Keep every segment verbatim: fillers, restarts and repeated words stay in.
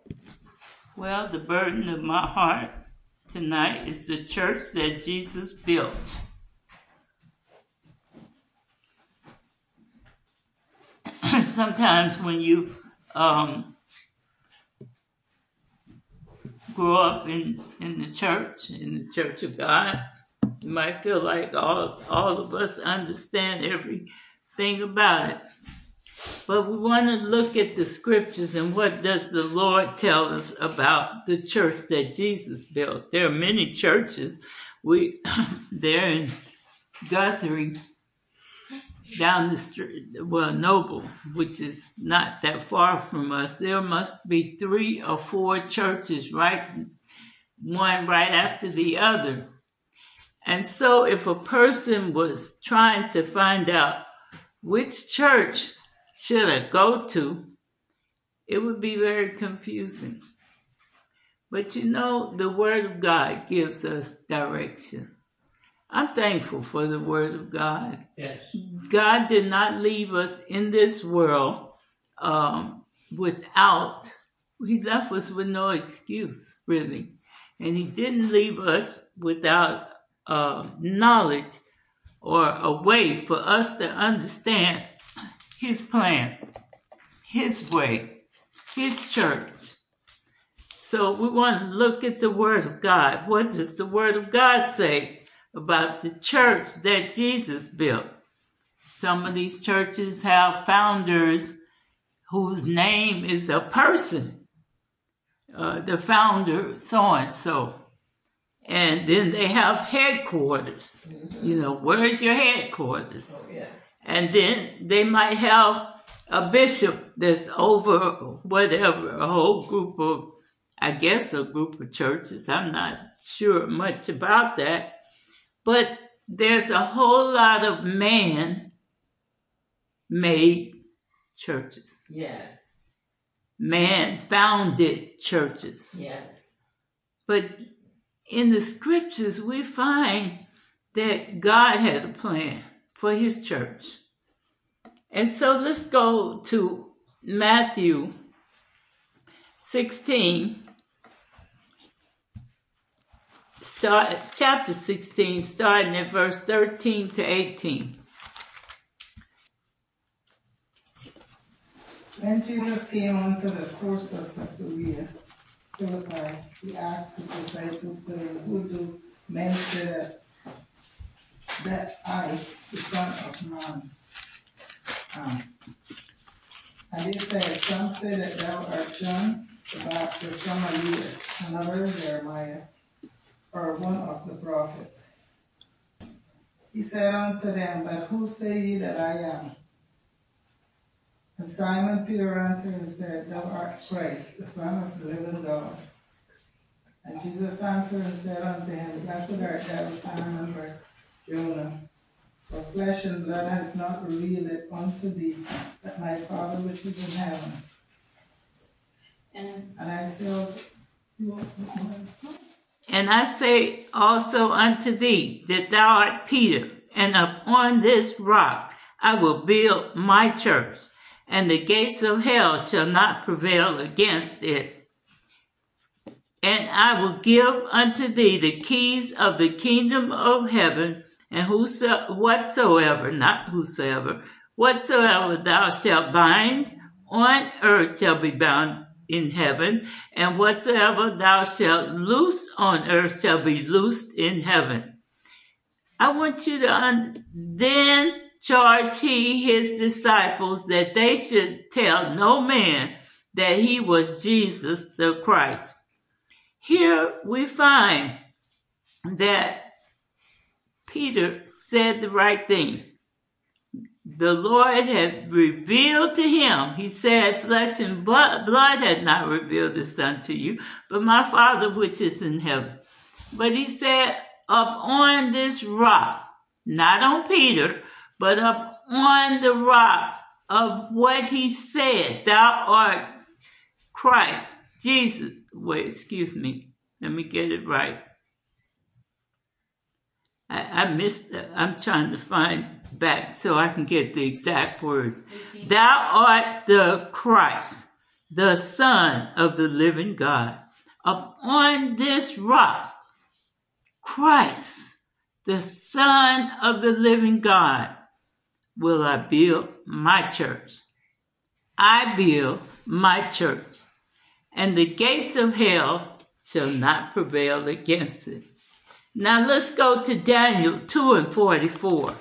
Well, the burden of my heart tonight is the church that Jesus built. Sometimes when you um, grow up in, in the church, in the church of God, you might feel like all, all of us understand everything about it. But we want to look at the scriptures and what does the Lord tell us about the church that Jesus built. There are many churches. We there in Guthrie, down the street, well, Noble, which is not that far from us. There must be three or four churches, right, one right after the other. And so if a person was trying to find out which church should I go to, it would be very confusing. But you know, the Word of God gives us direction. I'm thankful for the Word of God. Yes. God did not leave us in this world um, without, He left us with no excuse, really. And He didn't leave us without uh, knowledge or a way for us to understand His plan, His way, His church. So we want to look at the Word of God. What does the Word of God say about the church that Jesus built? Some of these churches have founders whose name is a person. Uh, the founder, so-and-so. And then they have headquarters. Mm-hmm. You know, where's your headquarters? Oh, yes. And then they might have a bishop that's over whatever, a whole group of, I guess a group of churches. I'm not sure much about that. But there's a whole lot of man-made churches. Yes. Man-founded churches. Yes. But in the scriptures, we find that God had a plan for His church. And so let's go to Matthew sixteen, start chapter sixteen, starting at verse thirteen to eighteen. When Jesus came unto the coast of Caesarea Philippi, He asked His disciples, saying, Who do men say that, that I, the Son of Man, am? And they said, Some say that thou art John the Baptist, some Elias, another Jeremiah, or one of the prophets. He said unto them, But who say ye that I am? And Simon Peter answered and said, Thou art Christ, the Son of the living God. And Jesus answered and said unto him, Blessed art thou, Simon Bar-Jonah, for flesh and blood has not revealed it unto thee, but my Father which is in heaven. And, and I say also, And I say also unto thee that thou art Peter, and upon this rock I will build my church, and the gates of hell shall not prevail against it. And I will give unto thee the keys of the kingdom of heaven, and whoso, whatsoever, not whosoever, whatsoever thou shalt bind on earth shall be bound in heaven, and whatsoever thou shalt loose on earth shall be loosed in heaven. I want you to un- then charge he his disciples that they should tell no man that he was Jesus the Christ. Here we find that Peter said the right thing. The Lord had revealed to him. He said, flesh and blood, blood had not revealed this unto you, but my Father which is in heaven. But he said, up on this rock, not on Peter, but up on the rock of what he said, thou art Christ, Jesus. Wait, excuse me. Let me get it right. I, I missed that. I'm trying to find back so I can get the exact words. Thou art the Christ, the Son of the living God. Upon this rock, Christ, the Son of the living God, will I build my church. I build my church, and the gates of hell shall not prevail against it. Now let's go to Daniel two and forty-four.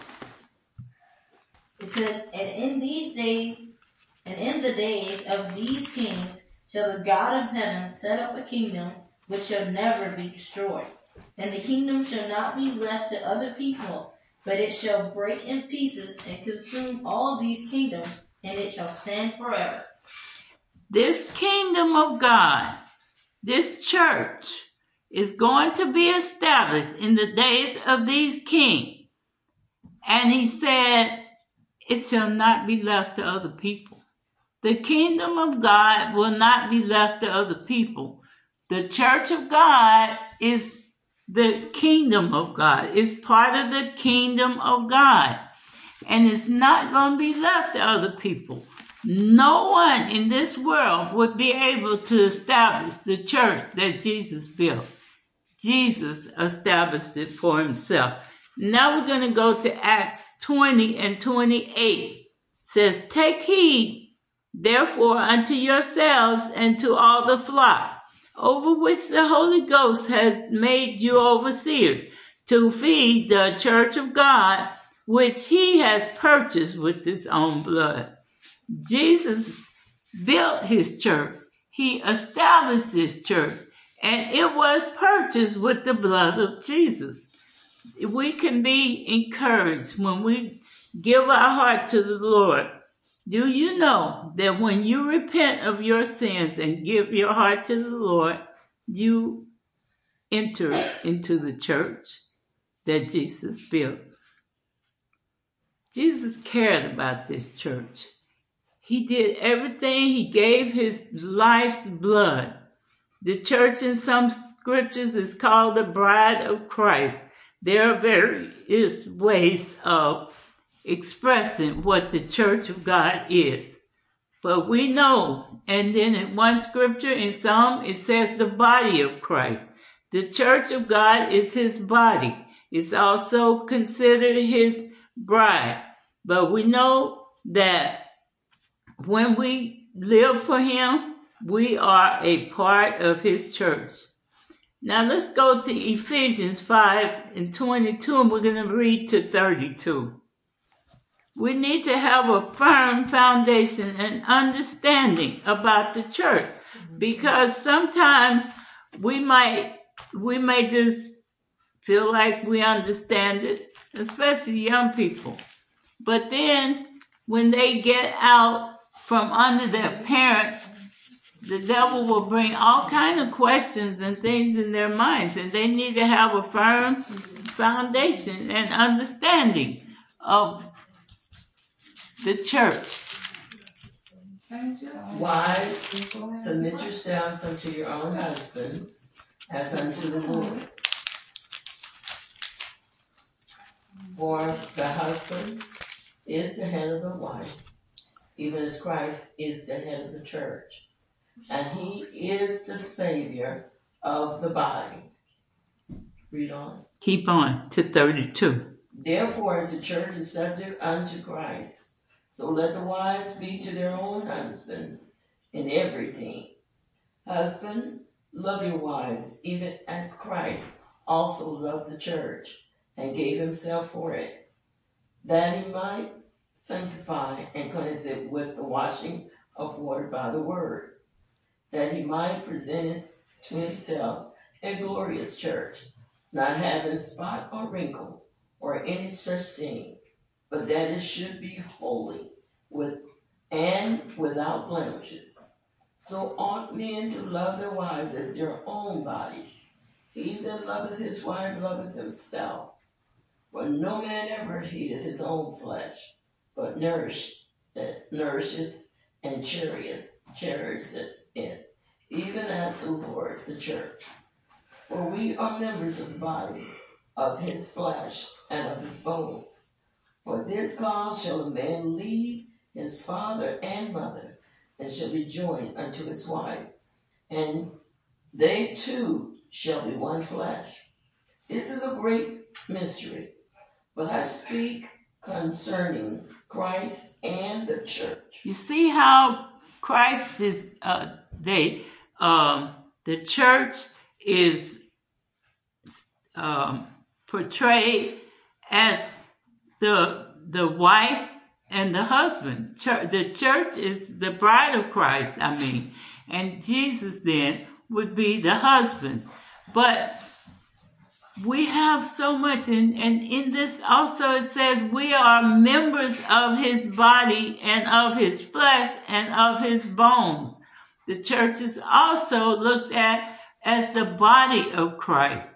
It says, and in these days, and in the days of these kings, shall the God of heaven set up a kingdom which shall never be destroyed. And the kingdom shall not be left to other people, but it shall break in pieces and consume all these kingdoms, and it shall stand forever. This kingdom of God, this church, is going to be established in the days of these kings. And he said, it shall not be left to other people. The kingdom of God will not be left to other people. The church of God is the kingdom of God. It's part of the kingdom of God. And it's not going to be left to other people. No one in this world would be able to establish the church that Jesus built. Jesus established it for himself. Now we're going to go to Acts twenty and twenty-eight. It says, take heed, therefore, unto yourselves and to all the flock, over which the Holy Ghost has made you overseers, to feed the church of God, which he has purchased with his own blood. Jesus built his church. He established his church. And it was purchased with the blood of Jesus. We can be encouraged when we give our heart to the Lord. Do you know that when you repent of your sins and give your heart to the Lord, you enter into the church that Jesus built? Jesus cared about this church. He did everything. He gave his life's blood. The church in some scriptures is called the bride of Christ. There are various ways of expressing what the church of God is. But we know, and then in one scripture, in some, it says the body of Christ. The church of God is his body. It's also considered his bride. But we know that when we live for him, we are a part of his church. Now let's go to Ephesians five and twenty-two, and we're going to read to thirty-two. We need to have a firm foundation and understanding about the church, because sometimes we might, we may just feel like we understand it, especially young people. But then when they get out from under their parents, the devil will bring all kinds of questions and things in their minds, and they need to have a firm foundation and understanding of the church. Wives, submit yourselves unto your own husbands, as unto the Lord. For the husband is the head of the wife, even as Christ is the head of the church. And he is the Savior of the body. Read on. Keep on to thirty-two. Therefore, as the church is subject unto Christ, so let the wives be to their own husbands in everything. Husband, love your wives, even as Christ also loved the church and gave himself for it, that he might sanctify and cleanse it with the washing of water by the word, that he might present it to himself a glorious church, not having spot or wrinkle or any such thing, but that it should be holy with and without blemishes. So ought men to love their wives as their own bodies. He that loveth his wife loveth himself. For no man ever hateth his own flesh, but nourish, nourisheth and cherisheth, cherisheth it, even as the Lord the church. For we are members of the body, of his flesh, and of his bones. For this cause shall a man leave his father and mother, and shall be joined unto his wife, and they two shall be one flesh. This is a great mystery, but I speak concerning Christ and the church. You see how Christ is, uh, they, um, the church is um, portrayed as the the wife and the husband. Church, the church is the bride of Christ, I mean, and Jesus then would be the husband. But we have so much, and, and in this also it says we are members of his body and of his flesh and of his bones. The church is also looked at as the body of Christ.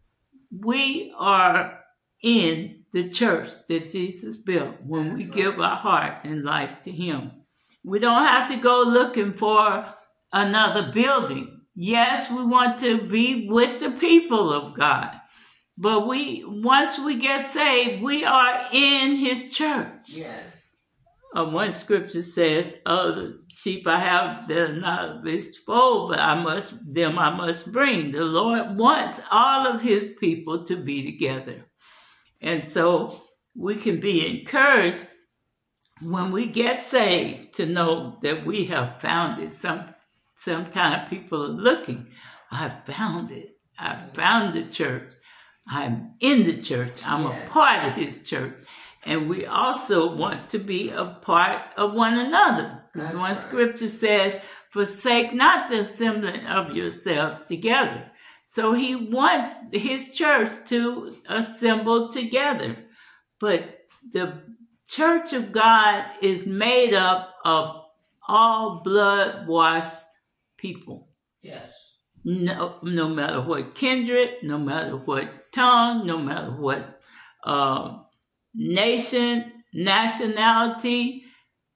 We are in the church that Jesus built when we give our heart and life to him. We don't have to go looking for another building. Yes, we want to be with the people of God. But we, once we get saved, we are in his church. Yes. Uh, one scripture says, "Oh, the sheep I have, they're not of this fold, but I must, them I must bring." The Lord wants all of his people to be together. And so we can be encouraged when we get saved to know that we have found it. Some, sometimes people are looking, "I've found it. I've found the church. I'm in the church. I'm yes. a part of his church." And we also want to be a part of one another. Because one right. scripture says, "Forsake not the assembling of yourselves together." So he wants his church to assemble together. But the church of God is made up of all blood-washed people. Yes. No, no matter what kindred, no matter what tongue, no matter what uh, nation, nationality,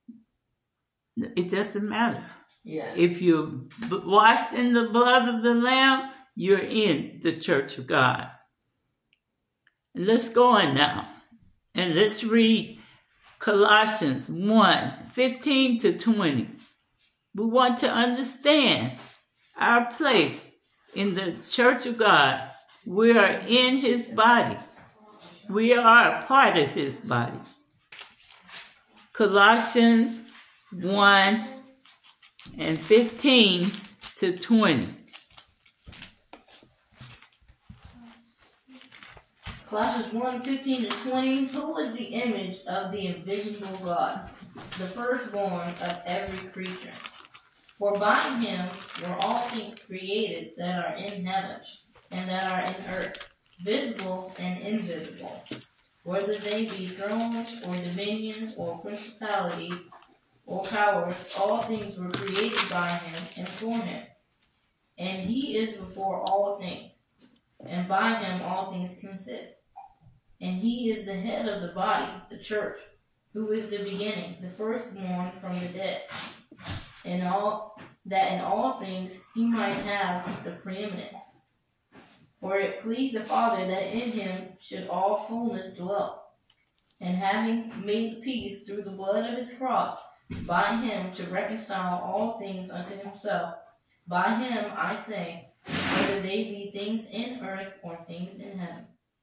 it doesn't matter. Yeah. If you're washed in the blood of the Lamb, you're in the church of God. Let's go on now, and let's read Colossians one, fifteen to twenty. We want to understand our place in the church of God. We are in his body. We are a part of his body. Colossians one and fifteen to twenty. Colossians one, fifteen to twenty. Who is the image of the invisible God, the firstborn of every creature? For by him were all things created that are in heaven and that are in earth, visible and invisible, whether they be thrones or dominions or principalities or powers. All things were created by him and for him. And he is before all things, and by him all things consist. And he is the head of the body, the church, who is the beginning, the firstborn from the dead, and all that in all things he might have the preeminence. For it pleased the Father that in him should all fullness dwell, and having made peace through the blood of his cross, by him to reconcile all things unto himself. By him, I say, whether they be things in earth or things in heaven.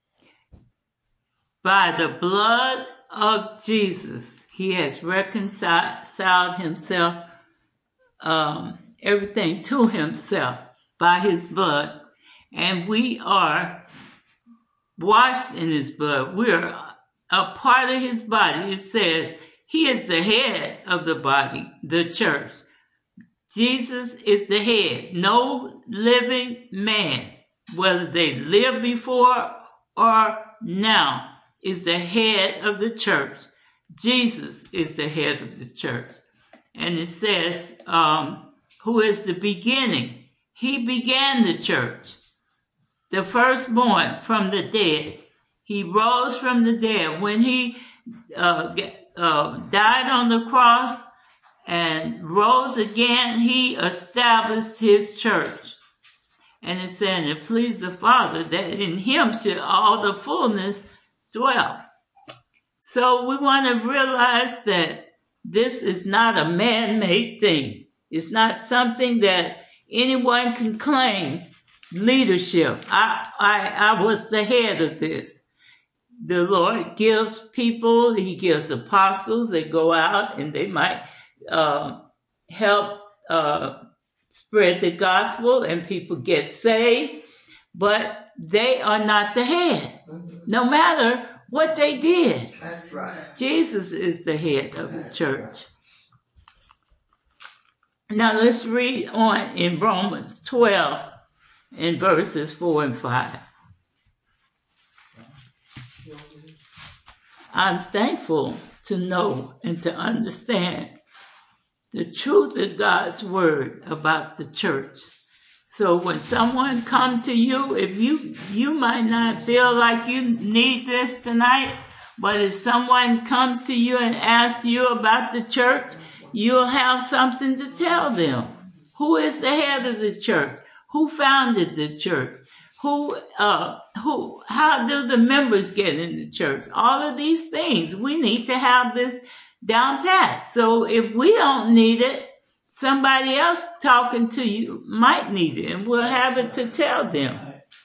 By the blood of Jesus, he has reconciled himself, um, everything to himself by his blood. And we are washed in his blood. We are a part of his body. It says he is the head of the body, the church. Jesus is the head. No living man, whether they lived before or now, is the head of the church. Jesus is the head of the church. And it says, um, who is the beginning? He began the church. The firstborn from the dead. He rose from the dead. When he uh, uh, died on the cross and rose again, he established his church. And it's saying it pleased the Father that in him should all the fullness dwell. So we want to realize that This is not a man-made thing. It's not something that anyone can claim leadership. I, I, I was the head of this. The Lord gives people, he gives apostles, they go out and they might uh, help uh, spread the gospel and people get saved, but they are not the head, no matter what they did. That's right. Jesus is the head of the That's church. Right. Now let's read on in Romans twelve in verses four and five. I'm thankful to know and to understand the truth of God's word about the church. So when someone comes to you, if you, you might not feel like you need this tonight, but if someone comes to you and asks you about the church, you'll have something to tell them. Who is the head of the church? Who founded the church? Who, uh, who, how do the members get in the church? All of these things. We need to have this down pat. So if we don't need it, somebody else talking to you might need it, and we'll have it to tell them.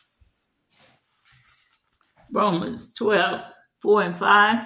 Romans twelve, four and five.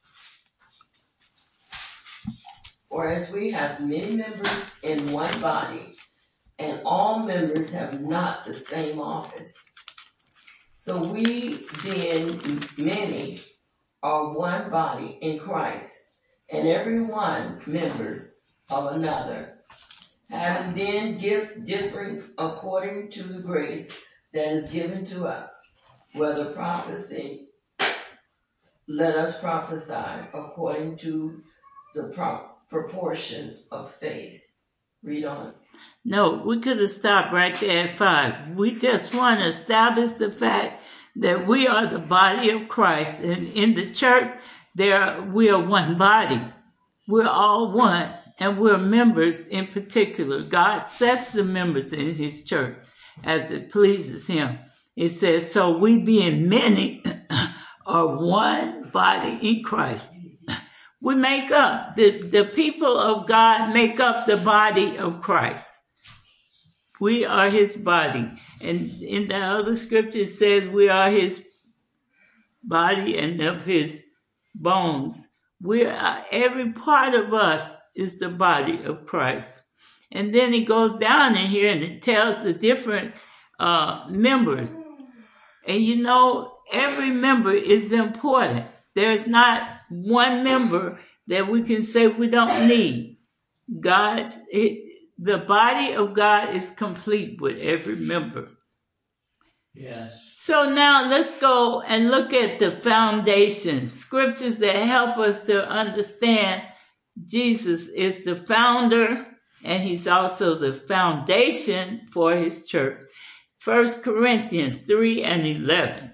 For as we have many members in one body, and all members have not the same office, so we, being many, are one body in Christ, and every one members of another, having then gifts different according to the grace that is given to us, whether prophecy, let us prophesy according to the pro- proportion of faith. Read on. No, we could have stopped right there at five. We just want to establish the fact that we are the body of Christ. And in the church, there we are one body. We're all one, and we're members in particular. God sets the members in his church as it pleases him. It says, so we being many are one body in Christ. We make up, the, the people of God make up the body of Christ. We are his body. And in the other scripture it says we are his body and of his bones. We are, every part of us is the body of Christ. And then it goes down in here and it tells the different uh, members. And you know, every member is important. There's not one member that we can say we don't need. God's, it, the body of God is complete with every member. Yes. So now let's go and look at the foundation, scriptures that help us to understand Jesus is the founder and he's also the foundation for his church. First Corinthians three and eleven.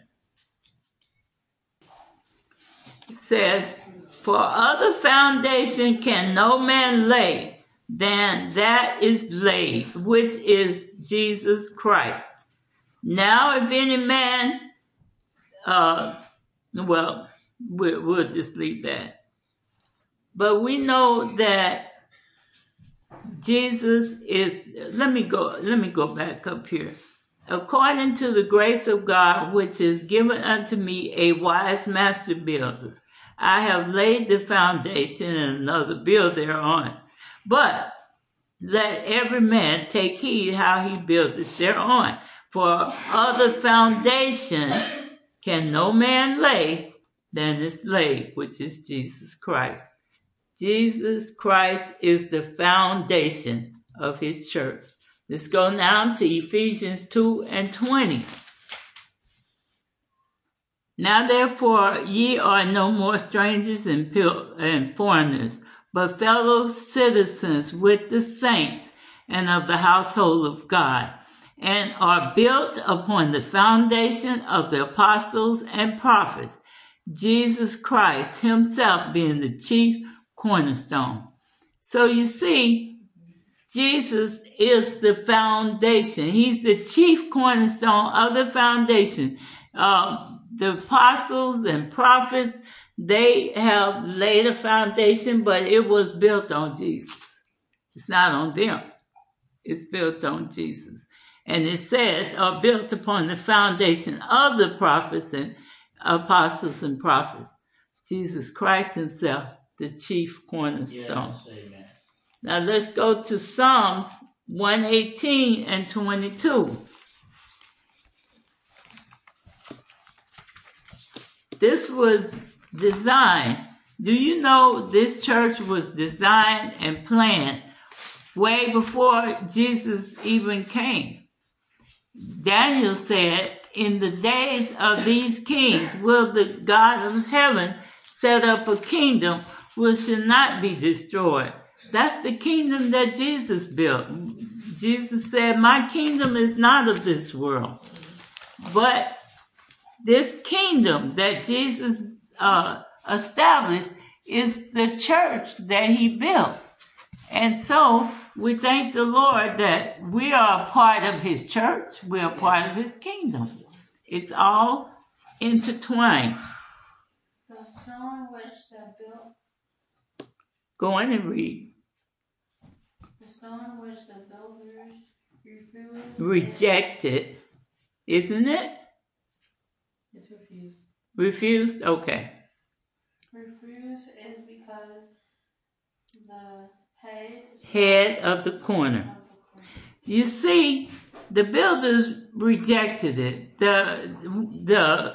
It says, for other foundation can no man lay than that is laid, which is Jesus Christ. Now, if any man, uh, well, we'll, we'll just leave that. But we know that Jesus is, let me go, let me go back up here. According to the grace of God, which is given unto me, a wise master builder, I have laid the foundation and another build thereon. But let every man take heed how he buildeth thereon. For other foundation can no man lay than is laid, which is Jesus Christ. Jesus Christ is the foundation of his church. Let's go now to Ephesians two and twenty. Now therefore ye are no more strangers and, pil- and foreigners, but fellow citizens with the saints and of the household of God, and are built upon the foundation of the apostles and prophets, Jesus Christ himself being the chief cornerstone. So you see, Jesus is the foundation. He's the chief cornerstone of the foundation. Um, the apostles and prophets, They have laid a foundation, but it was built on Jesus. It's not on them. It's built on Jesus. And it says, are built upon the foundation of the prophets and apostles and prophets. Jesus Christ himself, the chief cornerstone. Yes, amen. Now let's go to Psalms one eighteen and twenty-two. This was designed. Do you know this church was designed and planned way before Jesus even came? Daniel said, in the days of these kings will the God of heaven set up a kingdom which shall not be destroyed. That's the kingdom that Jesus built. Jesus said, my kingdom is not of this world. But this kingdom that Jesus uh, established is the church that he built. And so we thank the Lord that we are a part of his church. We are part of his kingdom. It's all intertwined. The stone which they built. Go on and read. The stone which the builders refused. Rejected, isn't it? It's refused. Refused? Okay. Refused is because the head Head of the corner. You see, the builders rejected it. The the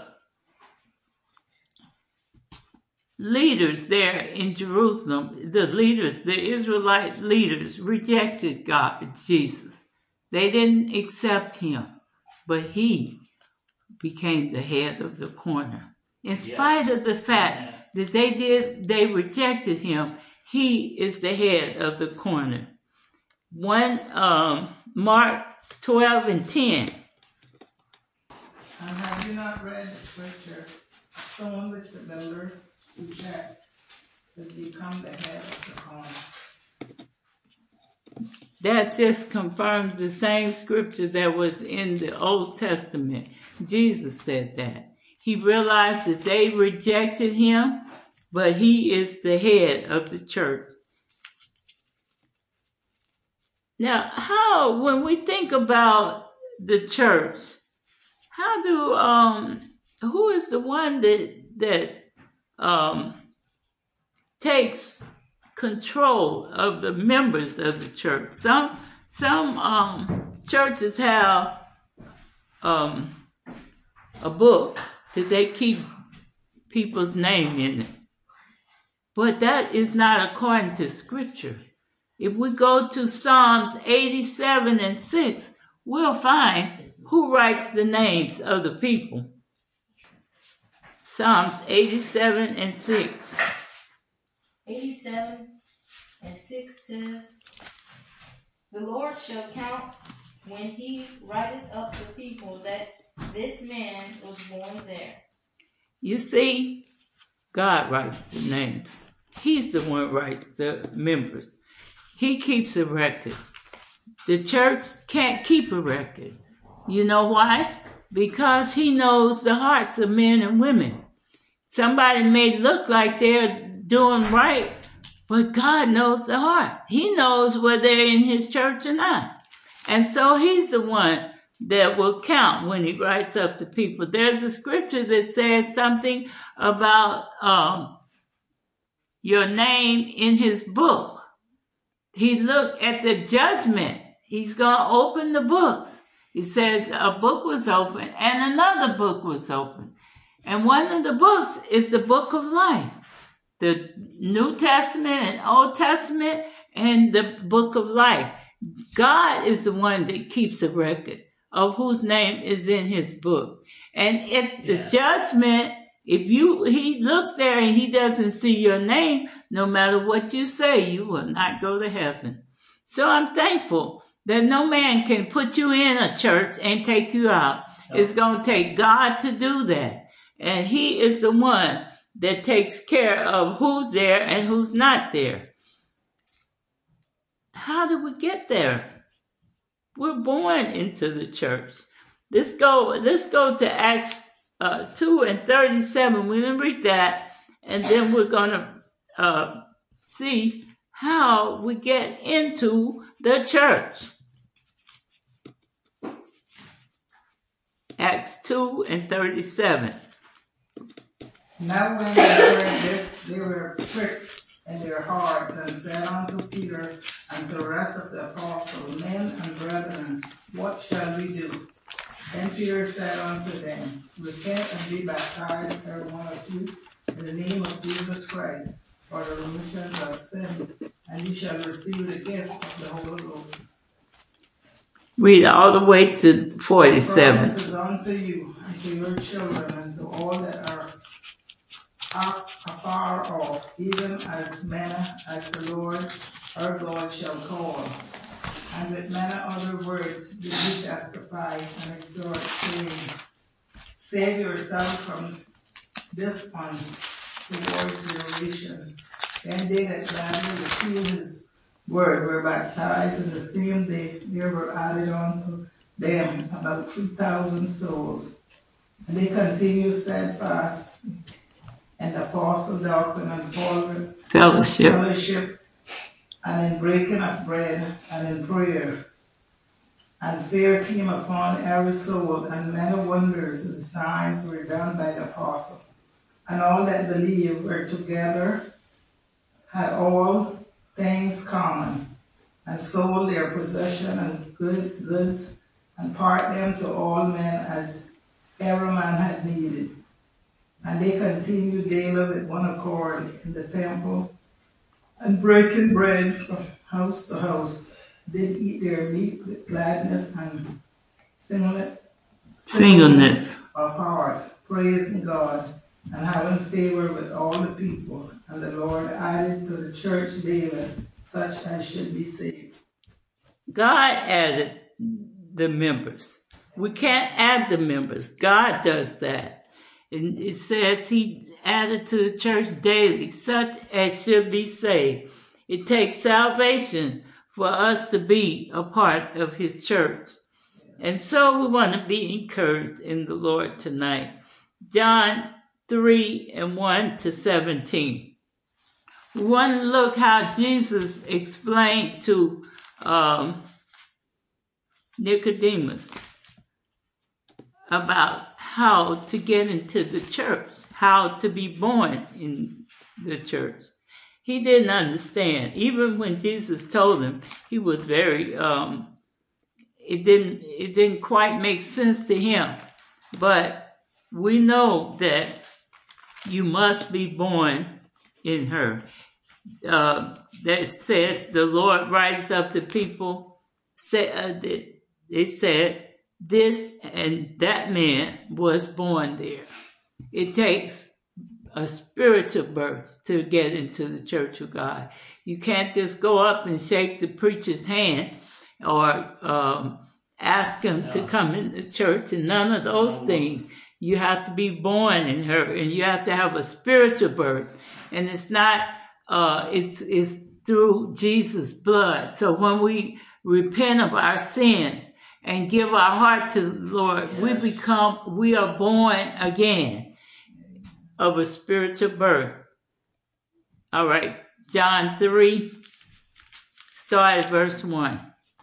leaders there in Jerusalem, the leaders, the Israelite leaders rejected God, Jesus. They didn't accept him, but he became the head of the corner. In spite of the fact that they did, they rejected him, he is the head of the corner. One, um, Mark twelve and ten. And have you not read the scripture? Stone which the builder reject has become the head of the corner. That just confirms the same scripture that was in the Old Testament. Jesus said that. He realized that they rejected him, but he is the head of the church. Now, how, when we think about the church, how do, um, who is the one that, that, um, takes control of the members of the church? Some, some, um, churches have, um, a book that they keep people's name in it. But that is not according to scripture. If we go to Psalms eighty-seven and six, we'll find who writes the names of the people. Psalms eighty-seven and six. eighty-seven and six says, the Lord shall count when he writeth up the people that this man was born there. You see, God writes the names. He's the one who writes the members. He keeps a record. The church can't keep a record. You know why? Because he knows the hearts of men and women. Somebody may look like they're doing right, but God knows the heart. He knows whether they're in his church or not. And so he's the one that will count when he writes up the people. There's a scripture that says something about um, your name in his book. He looked at the judgment. He's going to open the books. He says a book was opened and another book was opened. And one of the books is the book of life. The New Testament and Old Testament and the book of life. God is the one that keeps a record of whose name is in his book. And if the yeah. judgment, if you, he looks there and he doesn't see your name, no matter what you say, you will not go to heaven. So I'm thankful that no man can put you in a church and take you out. No. It's going to take God to do that. And he is the one that takes care of who's there and who's not there. How did we get there? We're born into the church. Let's go, let's go to Acts uh, two and thirty-seven. We're going to read that. and then we're going to uh, see how we get into the church. Acts two and thirty-seven. Now when they heard this, they were pricked in their hearts, and said unto Peter and the rest of the apostles, Men and brethren, what shall we do? Then Peter said unto them, Repent and be baptized, every one of you, in the name of Jesus Christ, for the remission of sin, and you shall receive the gift of the Holy Ghost. Read all the way to forty-seven. Promises unto you and to your children and to all that are afar off, even as many as the Lord our God shall call. And with many other words did he testify and exhort, saying, Save yourself from this untowards generation. Then they that gladly received his word were baptized, and the same day there were added unto them about three thousand souls. And they continued steadfast in the apostle doctrine and fellowship. fellowship, and in breaking of bread, and in prayer. And fear came upon every soul, and many wonders and signs were done by the apostle. And all that believed were together, had all things common, and sold their possession and good goods, and part them to all men as every man had needed. And they continued daily with one accord in the temple, and breaking bread from house to house, did eat their meat with gladness and singleness, Singleness. of heart, praising God, and having favor with all the people. And the Lord added to the church daily such as should be saved. God added the members. We can't add the members. God does that. And it says he added to the church daily such as should be saved. It takes salvation for us to be a part of his church. And so we want to be encouraged in the Lord tonight. John three and one to seventeen. We want to look how Jesus explained to um, Nicodemus about how to get into the church, how to be born in the church. He didn't understand. Even when Jesus told him, he was very, um, it didn't, it didn't quite make sense to him. But we know that you must be born in her. Uh, that says the Lord rises up the people. Say, uh, it said this and that man was born there. It takes a spiritual birth to get into the church of God. You can't just go up and shake the preacher's hand or um, ask him no. to come into church, and none of those no. things. You have to be born in her, and you have to have a spiritual birth. And it's not, uh, it's, it's through Jesus' blood. So when we repent of our sins and give our heart to the Lord, yes. we become, we are born again of a spiritual birth. All right, John three, start at verse one.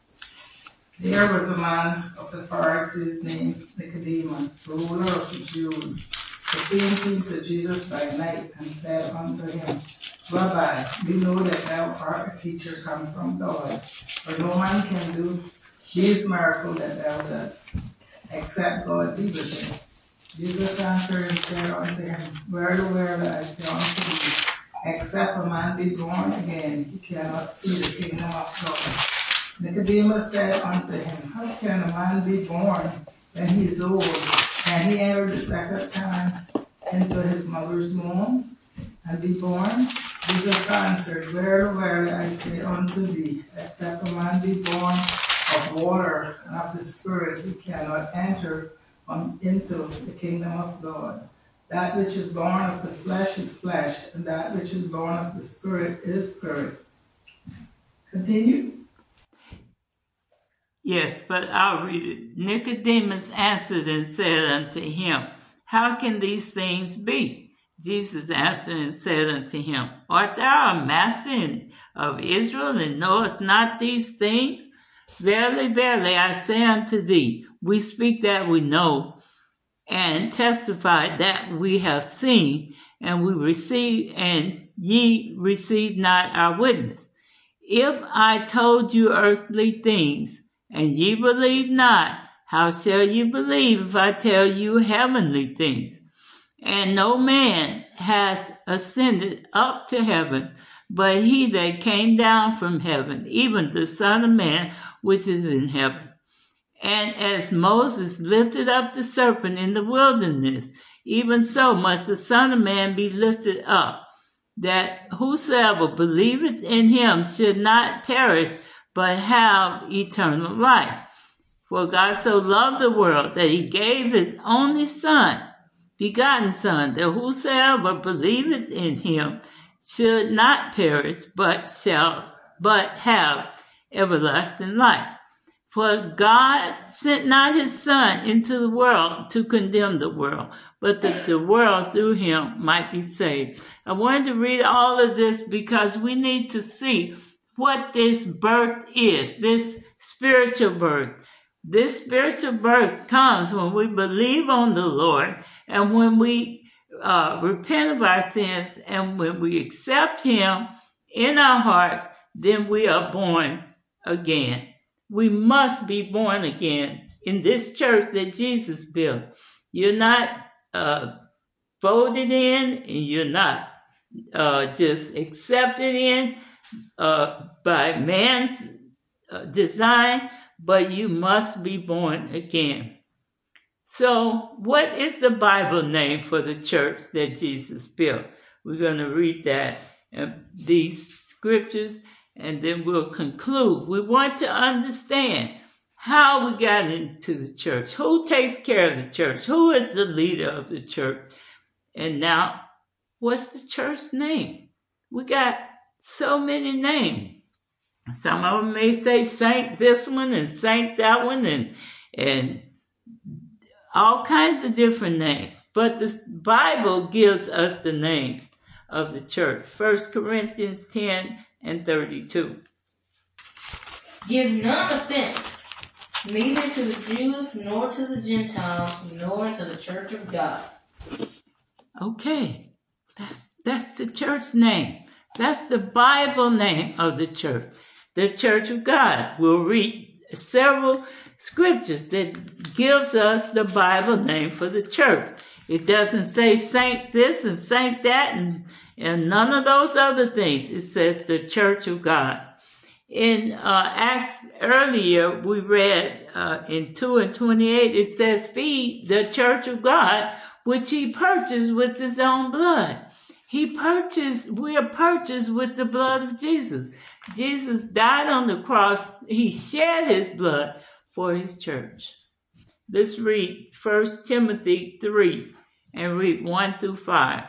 There was a man of the Pharisees named Nicodemus, the ruler of the Jews. The same came to Jesus by night and said unto him, Rabbi, we know that thou art a teacher come from God, for no man can do these miracles that thou dost, except God be with him. Jesus answered and said unto him, Verily, verily, I say unto thee, except a man be born again, he cannot see the kingdom of God. Nicodemus said unto him, How can a man be born when he is old? Can he enter the second time into his mother's womb and be born? Jesus answered, Verily, verily, I say unto thee, except a man be born of water and of the Spirit, he cannot enter on, into the kingdom of God. That which is born of the flesh is flesh, and that which is born of the Spirit is spirit. Continue. Yes, but I'll read it. Nicodemus answered and said unto him, How can these things be? Jesus answered and said unto him, Art thou a master of Israel, and knowest not these things? Verily, verily, I say unto thee, we speak that we know, and testify that we have seen, and we receive, and ye receive not our witness. If I told you earthly things, and ye believe not, how shall you believe if I tell you heavenly things? And no man hath ascended up to heaven, but he that came down from heaven, even the Son of Man which is in heaven. And as Moses lifted up the serpent in the wilderness, even so must the Son of Man be lifted up, that whosoever believeth in him should not perish, but have eternal life. For God so loved the world that he gave his only Son, begotten Son, that whosoever believeth in him should not perish, but shall but have everlasting life. For God sent not his Son into the world to condemn the world, but that the world through him might be saved. I wanted to read all of this because we need to see what this birth is, this spiritual birth. This spiritual birth comes when we believe on the Lord, and when we uh, repent of our sins, and when we accept him in our heart, then we are born again. We must be born again in this church that Jesus built. You're not uh, voted in, and you're not uh, just accepted in uh, by man's uh, design, but you must be born again. So what is the Bible name for the church that Jesus built? We're going to read that in these scriptures, and then we'll conclude. We want to understand how we got into the church, who takes care of the church, who is the leader of the church, and now what's the church name? We got so many names. Some of them may say Saint this one and Saint that one, and and all kinds of different names. But the Bible gives us the names of the church. First Corinthians ten and thirty-two. Give none offense, neither to the Jews, nor to the Gentiles, nor to the church of God. Okay, that's that's the church name. That's the Bible name of the church. The church of God. We'll read several scriptures that gives us the Bible name for the church. It doesn't say saint this and saint that and, and none of those other things. It says the church of God. In uh, Acts earlier, we read uh, in two and twenty-eight, it says, feed the church of God, which he purchased with his own blood. He purchased, we are purchased with the blood of Jesus. Jesus died on the cross. He shed his blood for his church. Let's read First Timothy three and read one through five.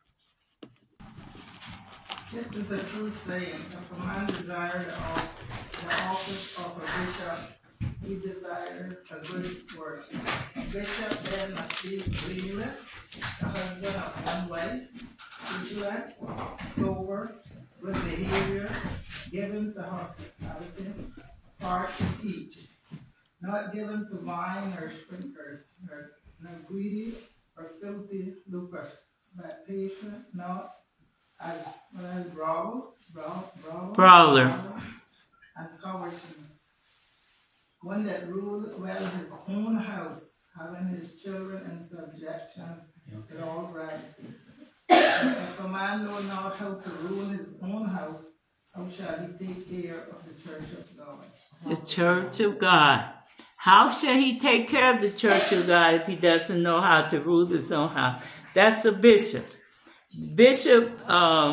This is a true saying. If a man desire the office of a bishop, he desire a good work. A bishop then must be blameless, the husband of one wife, vigilant, sober, good behavior, given to hospitality, hard to teach, not given to wine or drinkers, nor, nor greedy or filthy lucre, but patient, not as well as brawl, brawl, brawl, Brawler. brawler, and covetousness. One that ruled well his own house, having his children in subjection with all right. If a man know not how to rule his own house, how shall he take care of the church of God? The church of God. How shall he take care of the church of God if he doesn't know how to rule his own house? That's a bishop. Bishop um,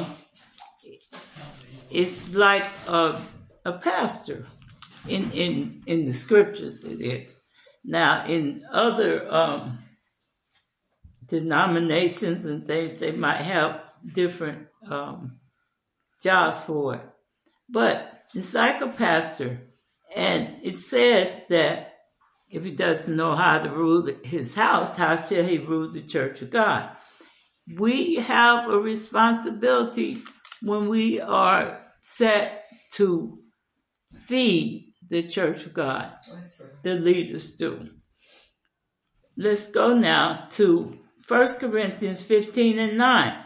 is like a, a pastor in, in, in the scriptures. It is. Now, in other um, denominations and things, they might have different um, jobs for it. But it's like a pastor. And it says that if he doesn't know how to rule his house, how shall he rule the church of God? we have a responsibility when we are set to feed the church of God. The leaders do. Let's go now to First Corinthians fifteen and nine.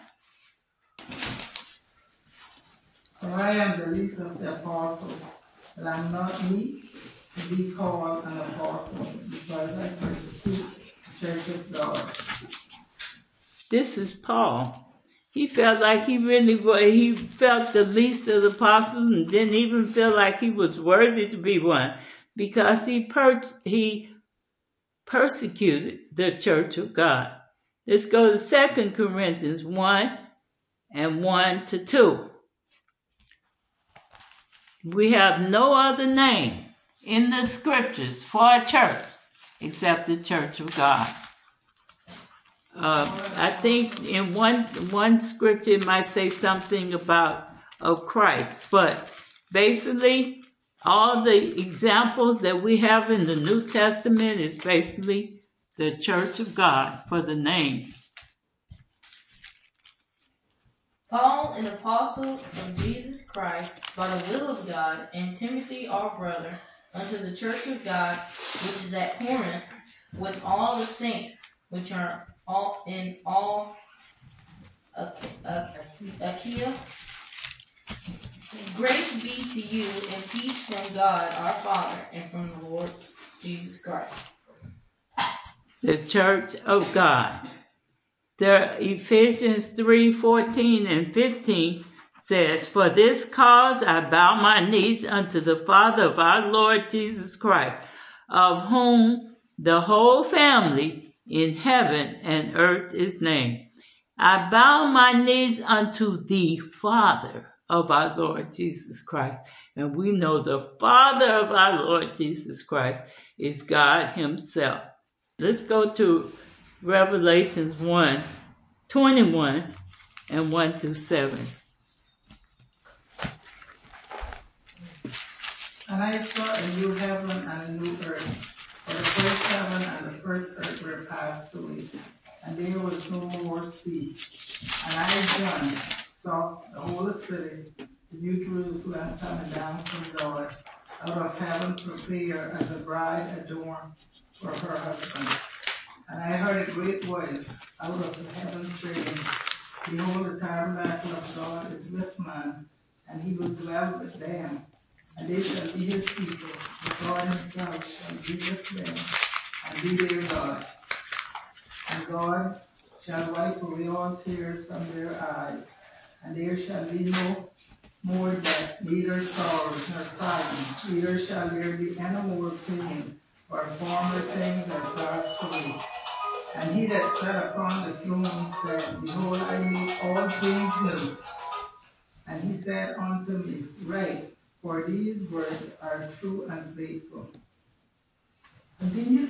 For I am the least of the apostles, but I am not meet to be called an apostle, because I persecute the church of God. This is Paul. He felt like he really was, he felt the least of the apostles and didn't even feel like he was worthy to be one, because he per- he persecuted the church of God. Let's go to Second Corinthians one and one to two. We have no other name in the scriptures for a church except the church of God. Uh, I think in one one scripture it might say something about of Christ, but basically all the examples that we have in the New Testament is basically the church of God for the name. Paul, an apostle of Jesus Christ, by the will of God, and Timothy, our brother, unto the church of God, which is at Corinth, with all the saints, which are all in all Achaia. Grace be to you and peace from God our Father and from the Lord Jesus Christ. The church of God. The Ephesians three fourteen and fifteen says, For this cause I bow my knees unto the Father of our Lord Jesus Christ, of whom the whole family in heaven and earth is named. I bow my knees unto the Father of our Lord Jesus Christ. And we know the Father of our Lord Jesus Christ is God himself. Let's go to Revelations one, twenty-one and one through seven. And I saw a new heaven and a new earth. For the first heaven and the first earth were passed away, and there was no more sea. And I, John, saw the holy city, the new Jerusalem, coming down from God, out of heaven, prepared as a bride adorned for her husband. And I heard a great voice out of the heaven saying, Behold, the tabernacle of God is with man, and he will dwell with them, and they shall be his people, and God himself shall be with them, and be their God. And God shall wipe away all tears from their eyes, and there shall be no more death, neither sorrows nor crying, neither shall there be any more pain, for former things are passed away. And he that sat upon the throne said, Behold, I make all things new. And he said unto me, Write, for these words are true and faithful. Continue.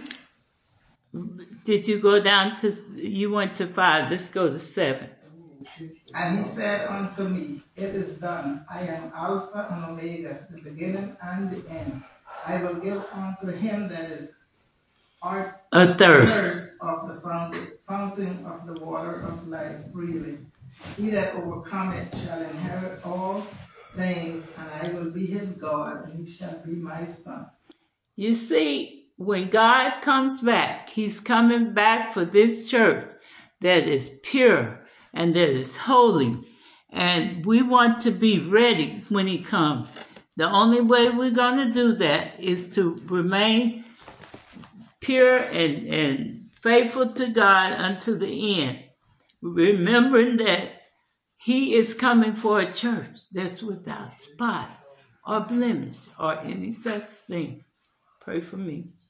Did you go down to, you went to five, let's go to seven. And he said unto me, It is done. I am Alpha and Omega, the beginning and the end. I will give unto him that is art A thirst. thirst of the fountain, fountain of the water of life freely. He that overcometh shall inherit all things, and I will be his God, and he shall be my son. You see, when God comes back, he's coming back for this church that is pure and that is holy. And we want to be ready when he comes. The only way we're going to do that is to remain pure and, and faithful to God unto the end. Remembering that he is coming for a church that's without spot or blemish or any such thing. Pray for me.